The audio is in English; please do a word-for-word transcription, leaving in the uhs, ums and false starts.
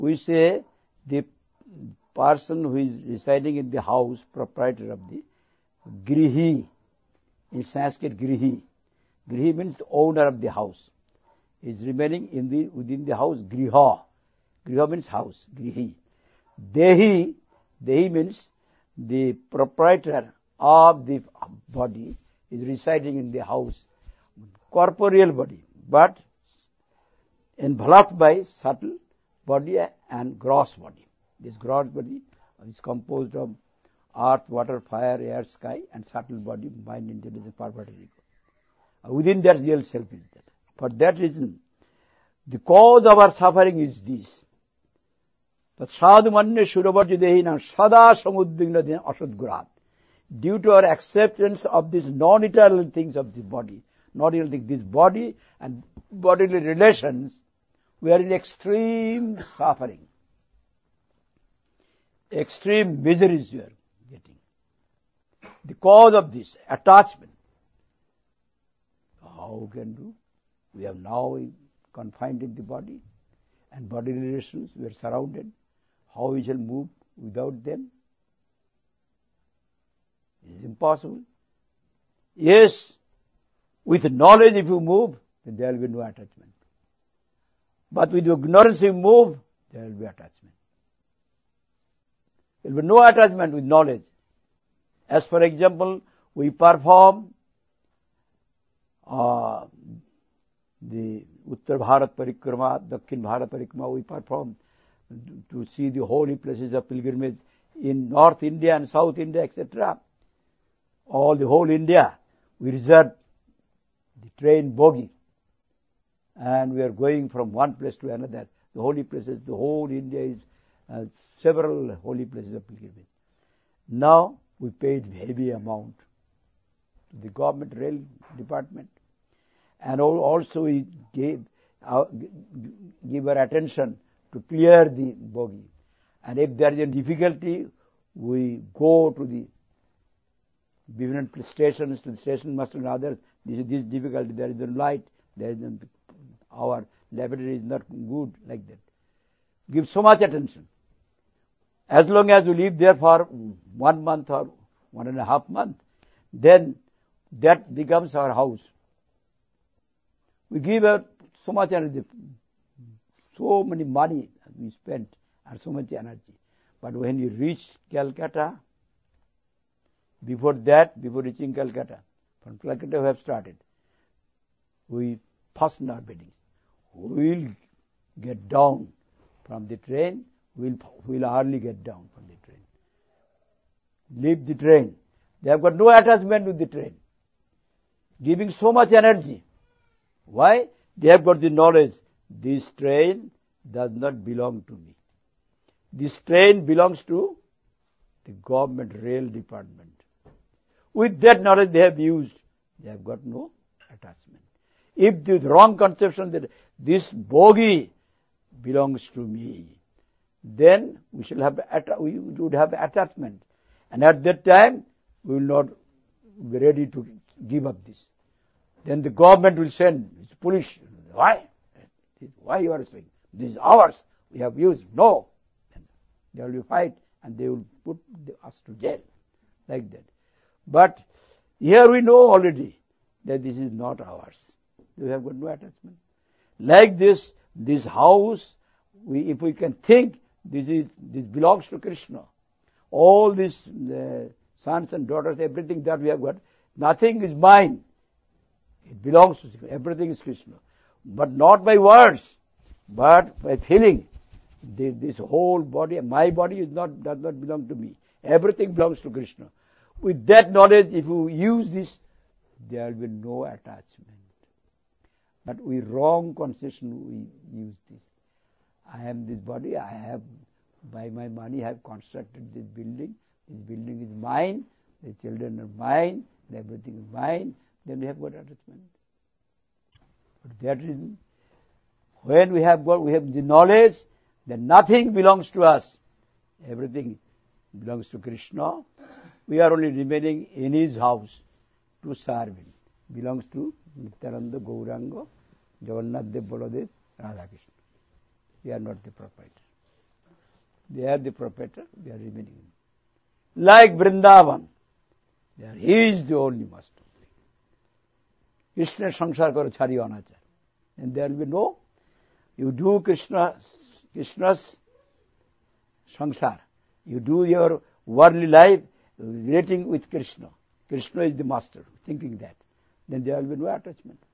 We say the person who is residing in the house, proprietor of the grihi. In Sanskrit, grihi. Grihi means the owner of the house. Is remaining in the within the house, griha. Griha means house, grihi. Dehi, dehi means the proprietor of the body is residing in the house, corporeal body, but enveloped by subtle body and gross body. This gross body is composed of earth, water, fire, air, sky, and subtle body, mind, intelligence, perverted ego. Within that real self is there. For that reason, the cause of our suffering is this. But sadhu manye shuravarji dehinam sada samudvigna asadgurat. Due to our acceptance of these non-eternal things of the body, non-eternal things, this body and bodily relations, we are in extreme suffering. Extreme miseries we are getting. The cause of this attachment. How can do? We have now confined in the body and body relations, we are surrounded. How we shall move without them? It is impossible. Yes, with knowledge if you move, then there will be no attachment. But with ignorance if you move, there will be attachment. There will be no attachment with knowledge. As for example, we perform uh, the Uttar Bharat Parikrama, Dakhin Bharat Parikrama, we perform to see the holy places of pilgrimage in North India and South India, et cetera. All the whole India, we reserve the train bogie, and we are going from one place to another. The holy places, the whole India is uh, several holy places of pilgrimage. Now we paid heavy amount to the government rail department, and also we gave our, give our attention to clear the bogie. And if there is a difficulty, we go to the different stations, to the station master and others. This is this difficulty. There is no light. There is no, our laboratory is not good, like that. Give so much attention. As long as we live there for one month or one and a half month, then that becomes our house. We give out so much energy, so many money we spent, and so much energy. But when you reach Calcutta, before that, before reaching Calcutta, from Calcutta we have started, we fasten our beddings. We will get down from the train, we will we'll hardly get down from the train. Leave the train. They have got no attachment with the train. Giving so much energy. Why? They have got the knowledge. This train does not belong to me. This train belongs to the government rail department. With that knowledge they have used, they have got no attachment. If the wrong conception that this bogie belongs to me, then we shall have we would have attachment, and at that time we will not be ready to give up this. Then the government will send police. Why? Why you are saying this is ours? We have used. No. There will be fight, and they will put us to jail, like that. But here we know already that this is not ours. We have got no attachment. Like this, this house, we, if we can think this is this belongs to Krishna. All these uh, sons and daughters, everything that we have got, nothing is mine. It belongs to Krishna. Everything is Krishna. But not by words, but by feeling. This, this whole body, my body is not does not belong to me. Everything belongs to Krishna. With that knowledge, if you use this, there will be no attachment. But with wrong conception, we use this. I am this body, I have, by my money, I have constructed this building. This building is mine, the children are mine, everything is mine. Then we have got attachment. But that reason, when we have got, we have the knowledge that nothing belongs to us. Everything belongs to Krishna. We are only remaining in his house to serve him. Belongs to Nityananda, Gauranga, Jagannath Dev, Baladev, Radha Krishna. We are not the proprietor. They are the proprietor, they are remaining. Like Vrindavan, there he is the only master. Krishna sangsar karo chhariyo anachar. And there will be no, you do Krishna, Krishna's sangsar. You do your worldly life relating with Krishna. Krishna is the master, thinking that. Then there will be no attachment.